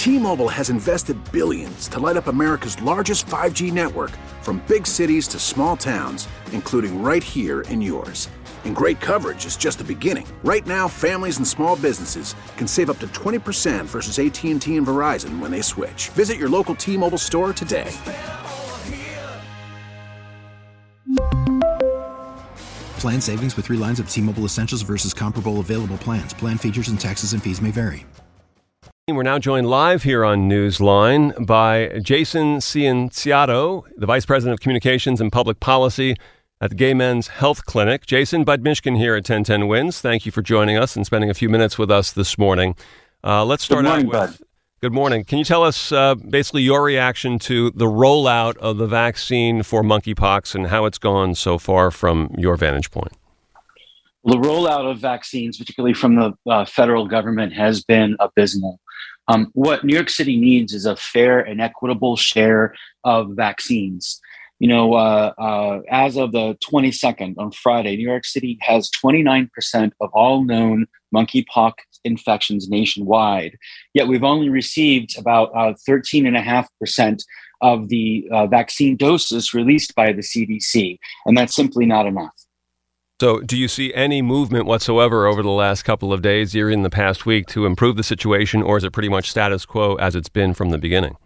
T-Mobile has invested billions to light up America's largest 5G network, from big cities to small towns, including right here in yours. And great coverage is just the beginning. Right now, families and small businesses can save up to 20% versus AT&T and Verizon when they switch. Visit your local T-Mobile store today. Plan savings with 3 lines of T-Mobile Essentials versus comparable available plans. Plan features and taxes and fees may vary. We're now joined live here on Newsline by Jason Cienciato, the Vice President of Communications and Public Policy at the Gay Men's Health Clinic. Jason, Bud Mishkin here at 1010 Wins. Thank you for joining us and spending a few minutes with us this morning. Let's start out with... Bud. Good morning. Can you tell us basically your reaction to the rollout of the vaccine for monkeypox and how it's gone so far from your vantage point? The rollout of vaccines, particularly from the federal government, has been abysmal. What New York City needs is a fair and equitable share of vaccines. You know, as of the 22nd on Friday, New York City has 29% of all known monkeypox infections nationwide. Yet we've only received about 13.5% of the vaccine doses released by the CDC, and that's simply not enough. So do you see any movement whatsoever over the last couple of days, or in the past week, to improve the situation, or is it pretty much status quo as it's been from the beginning?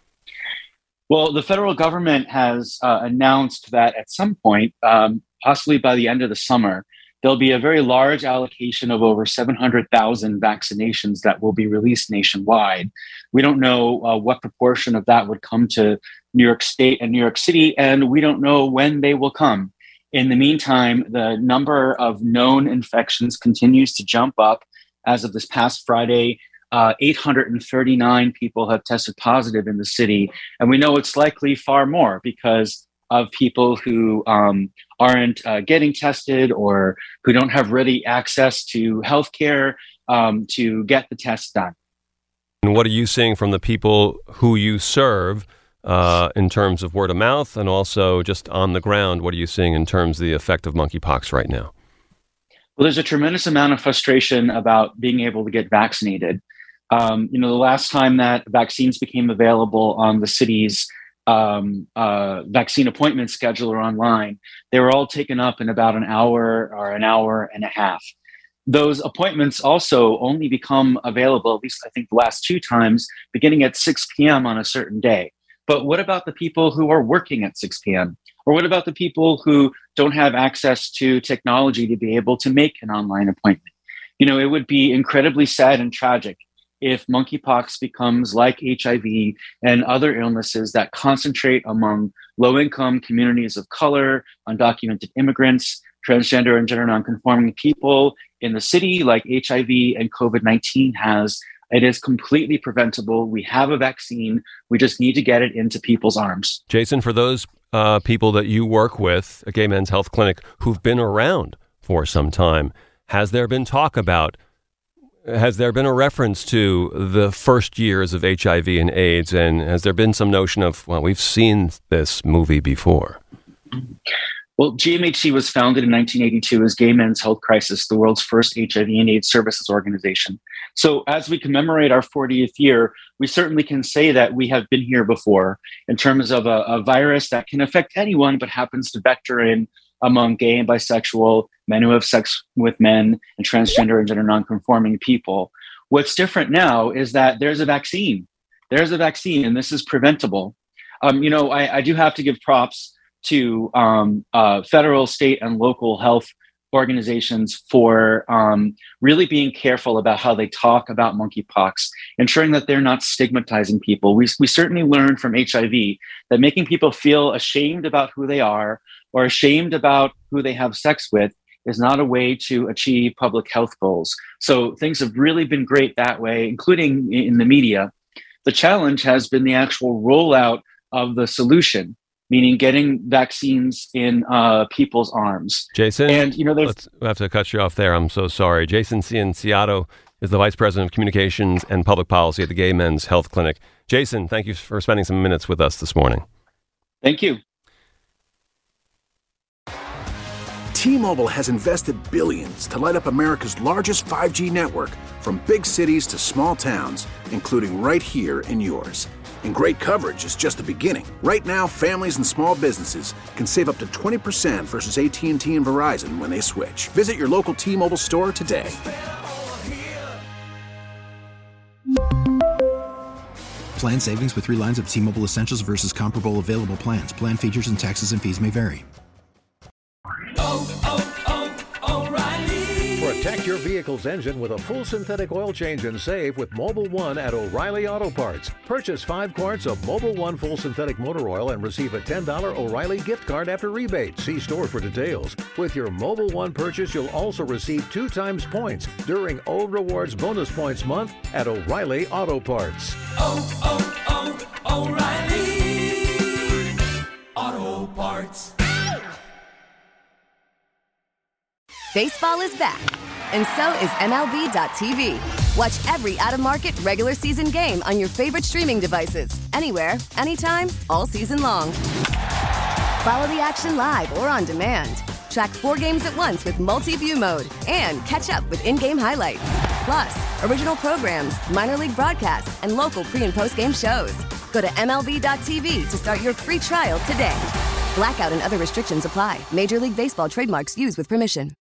Well, the federal government has announced that at some point, possibly by the end of the summer, there'll be a very large allocation of over 700,000 vaccinations that will be released nationwide. We don't know what proportion of that would come to New York State and New York City, and we don't know when they will come. In the meantime, the number of known infections continues to jump up. As of this past Friday, 839 people have tested positive in the city. And we know it's likely far more because of people who aren't getting tested or who don't have ready access to healthcare to get the test done. And what are you seeing from the people who you serve in terms of word of mouth and also just on the ground? What are you seeing in terms of the effect of monkeypox right now? Well, there's a tremendous amount of frustration about being able to get vaccinated. The last time that vaccines became available on the city's vaccine appointment scheduler online, they were all taken up in about an hour or an hour and a half. Those appointments also only become available, at least I think the last 2 times, beginning at 6 p.m. on a certain day. But what about the people who are working at 6 p.m.? Or what about the people who don't have access to technology to be able to make an online appointment? You know, it would be incredibly sad and tragic if monkeypox becomes like HIV and other illnesses that concentrate among low-income communities of color, undocumented immigrants, transgender and gender nonconforming people in the city like HIV and COVID-19 has. It is completely preventable. We have a vaccine. We just need to get it into people's arms. Jason, for those people that you work with at Gay Men's Health Clinic who've been around for some time, has there been a reference to the first years of HIV and AIDS? And has there been some notion of, well, we've seen this movie before? Well, GMHC was founded in 1982 as Gay Men's Health Crisis, the world's first HIV and AIDS services organization. So as we commemorate our 40th year, we certainly can say that we have been here before in terms of a virus that can affect anyone, but happens to vector in among gay and bisexual, men who have sex with men, and transgender and gender nonconforming people. What's different now is that there's a vaccine. There's a vaccine, and this is preventable. I do have to give props to federal, state, and local health organizations for really being careful about how they talk about monkeypox, ensuring that they're not stigmatizing people. We certainly learned from HIV that making people feel ashamed about who they are or ashamed about who they have sex with is not a way to achieve public health goals. So things have really been great that way, including in the media. The challenge has been the actual rollout of the solution, meaning getting vaccines in people's arms. Jason, and we have to cut you off there. I'm so sorry. Jason Cienciato is the Vice President of Communications and Public Policy at the Gay Men's Health Clinic. Jason, thank you for spending some minutes with us this morning. Thank you. T-Mobile has invested billions to light up America's largest 5G network, from big cities to small towns, including right here in yours. And great coverage is just the beginning. Right now, families and small businesses can save up to 20% versus AT&T and Verizon when they switch. Visit your local T-Mobile store today. Plan savings with 3 lines of T-Mobile Essentials versus comparable available plans. Plan features and taxes and fees may vary. Protect your vehicle's engine with a full synthetic oil change and save with Mobil 1 at O'Reilly Auto Parts. Purchase 5 quarts of Mobil 1 full synthetic motor oil and receive a $10 O'Reilly gift card after rebate. See store for details. With your Mobil 1 purchase, you'll also receive 2 times points during O Rewards Bonus Points Month at O'Reilly Auto Parts. O'Reilly Auto Parts. Baseball is back, and so is MLB.tv. Watch every out-of-market regular season game on your favorite streaming devices, anywhere, anytime, all season long. Follow the action live or on demand. Track 4 games at once with multi-view mode and catch up with in-game highlights. Plus, original programs, minor league broadcasts, and local pre- and post-game shows. Go to MLB.tv to start your free trial today. Blackout and other restrictions apply. Major League Baseball trademarks used with permission.